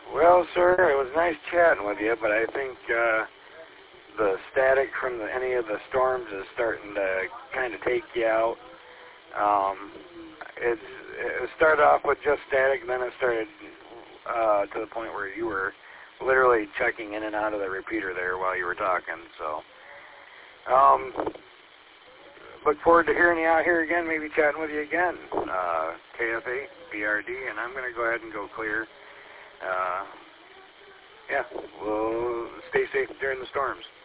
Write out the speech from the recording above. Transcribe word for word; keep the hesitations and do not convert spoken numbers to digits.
Well, sir, it was nice chatting with you, but I think uh, the static from the, any of the storms is starting to kind of take you out. Um, it's, it started off with just static, and then it started uh, to the point where you were literally checking in and out of the repeater there while you were talking. So, um, look forward to hearing you out here again, maybe chatting with you again. Uh, K F A, B R D, and I'm going to go ahead and go clear. Uh, yeah, well, stay safe during the storms.